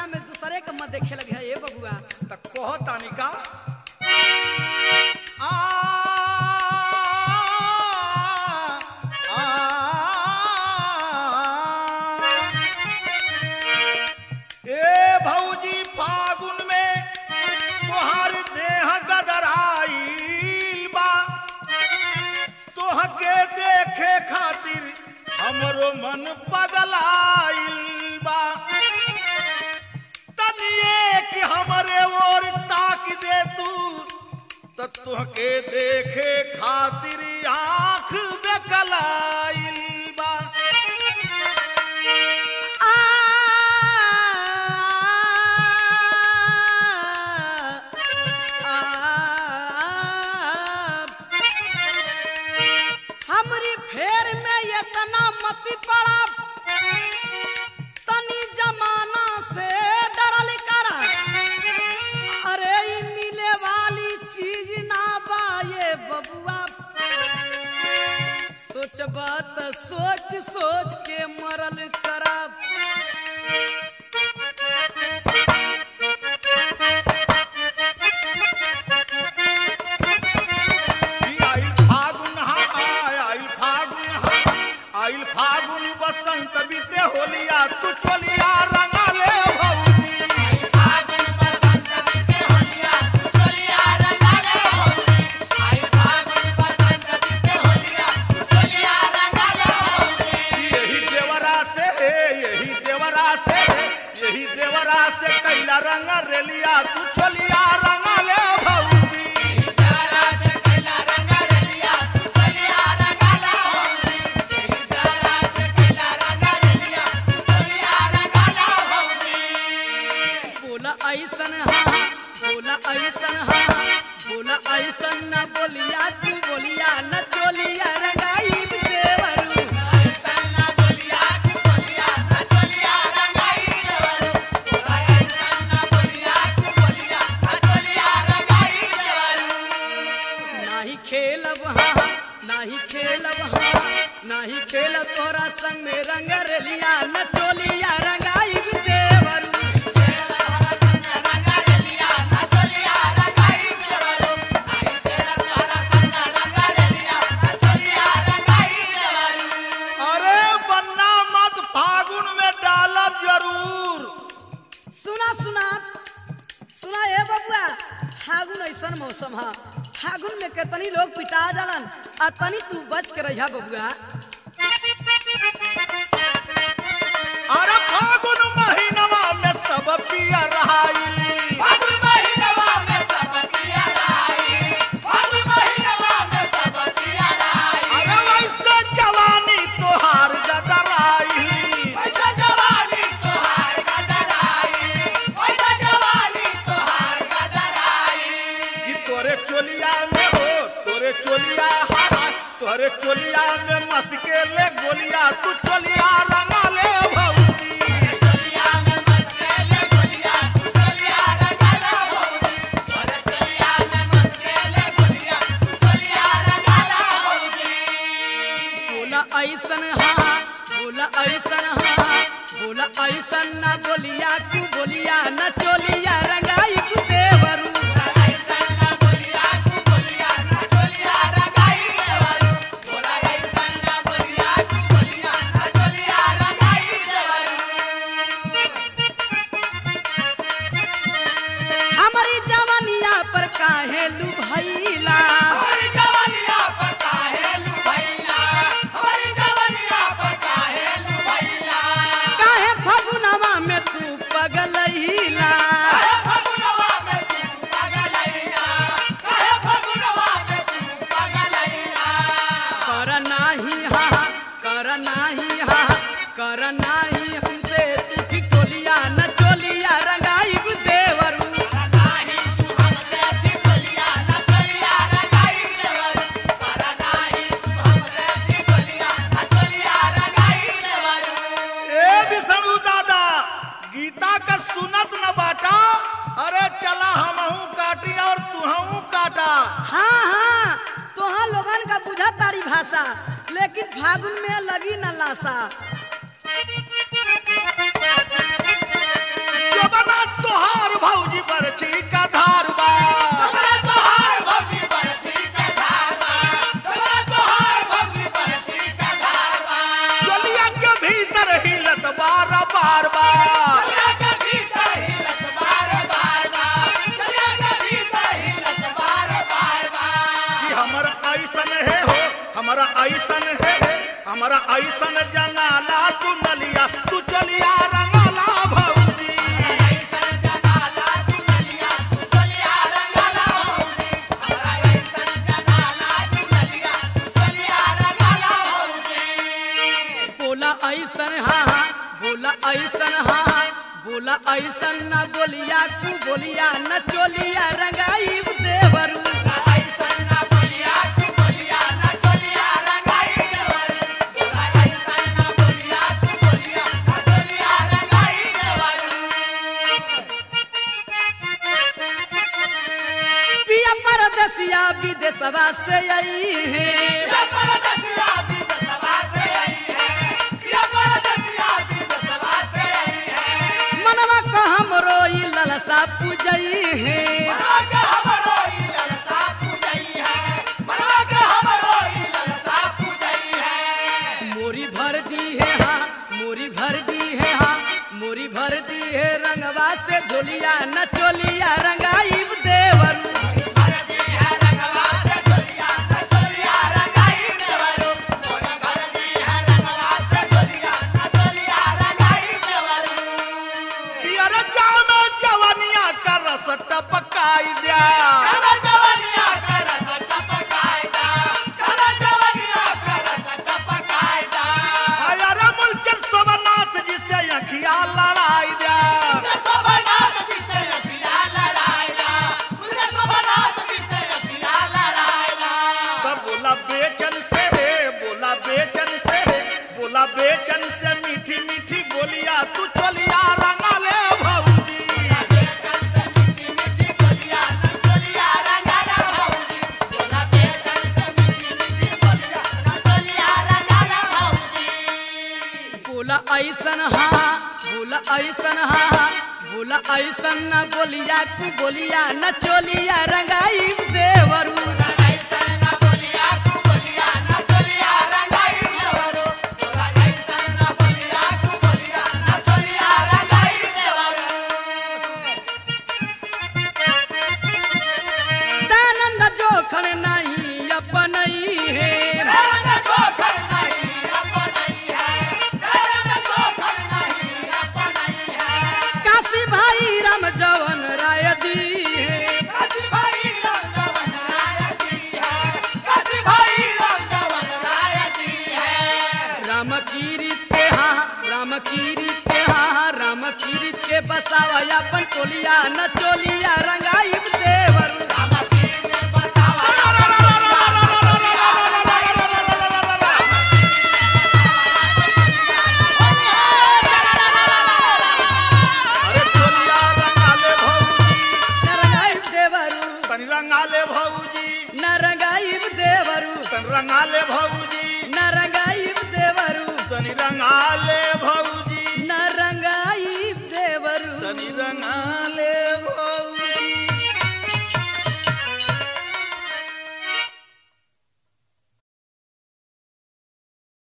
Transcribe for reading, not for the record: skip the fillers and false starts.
अंगना में दूसरे के मत देखे लगे है ये बबुआ। त कहो तानिका ए भौजी फागुन में तोहार देह गदराइल बा, तोहके देखे खातिर हमरो मन पगलाइल बा, तनिए कि हमरे ओर ताक दे तू त तोहके देखे खातिर आँख बेकलाइल बा। हमरी फेर में इतना मत पड़ा, तनी जमाना से डरल करा। अरे ई मिले वाली चीज ना बा ये बबुआ, सोचबा त सोच सोच के मरल करा। आइल फागुन बसंत बीते होलिया तू चलिया रंगा ले भौजी। आइल फागुन बसंत बीते होलिया तू चलिया रंगा ले भौजी। आइल फागुन बसंत बीते होलिया तू चलिया रंगा ले भौजी। यही देवरा से कैला रंग रेलिया तू चलिया रंगा ले भौजी। बोला ऐसन न बोलिया तू बोलिया न चोलिया रंगाई देवरू। ऐसन न बोलिया तू बोलिया न चोलिया रंगाई देवरू। बोला ऐसन न बोलिया तू बोलिया न चोलिया रंगाई देवरू। नाही खेलब नाही खेलब तोरा संग में रंग रेलिया न चोलिया रंगाई देवरू। सुना ए बबुआ, फागुन ऐसा मौसम है, फागुन में कितनी लोग पिटा जालन, आ तनी तू बच के रहिया बबुआ। अरे फागुन महीनवा में सब पिया रहाई, फागुन महीनवा में सब पिया रहाई, फागुन महीनवा में सब पिया रहाई। अरे वैसे जवानी तोहार गदराई, वैसे जवानी तोहार गदराई, वैसे जवानी तोहार गदराई। कि तोरे चोलिया में हो, तोरे चोलिया हारा, तोरे चोलिया में मस्के ले गोलिया तू चोलिया रंगा ले भौजी। चोलिया में मस्के ले गोलिया तू चोलिया रंगा ले भौजी। तोरे चोलिया में मस्के ले गोलिया तू चोलिया रंगा ले भौजी। बोला ऐसन हाँ, बोला ऐसन हाँ, बोला ऐसन ना बोलिया तू बोलिया न चोलिया रंगाई तू देवरू। हमारी जवानिया पर काहे लू भैला, हमारी जवानिया पर काहे लू भैला, हमारी जवानिया पर काहे लू भैला। काहे फगुनवा में तू पगलैला, काहे फगुनवा में तू पगलैला, काहे फगुनवा में तू पगलैला। कर नाही हा, कर नाही हा, कर नाही हमसे तू की टोलिया न चोलिया रंगाई देवरू। गीता का सुनत न बाटा, अरे चला हमहू काटी और तुहू काटा। हाँ हाँ, तोहा लोगन का बुझा तारी भाषा, लेकिन फागुन में लगी न लाशा। बोला ऐसन न बोलिया कु बोलिया न चोलिया रंगाई देवरू पिया परदेसिया विदेशवा से आई है मनवा को हमरो ई ललसा पूजई है मोरी भर दी है हाँ मोरी भर दी है हाँ मोरी भर दी है रंगवा से झोलिया न चोलिया रंगाई देवरू टपकाई दिया अरे मुल्चन सोमनाथ जी से अखिया लड़ाई दिया तब बोला बेचन से बोला बेचन से बोला बेचन से मीठी मीठी बोलिया तू चलिया रंगा ले भौजी बोला ऐसन हाँ बोला ऐसन हाँ बोला ऐसन न बोलिया कु बोलिया न चोलिया रंगाई देवरू दानंद जोखन नहीं अपन है काशी भाई राम जवन राय दी है राम कीरित के हाँ राम कीरित के हाँ राम कीरित के बसावा अपन टोलिया न चोलिया रंगाई देवरू रंगाले भौजी न रंगाई देवरू रंगाले भौजी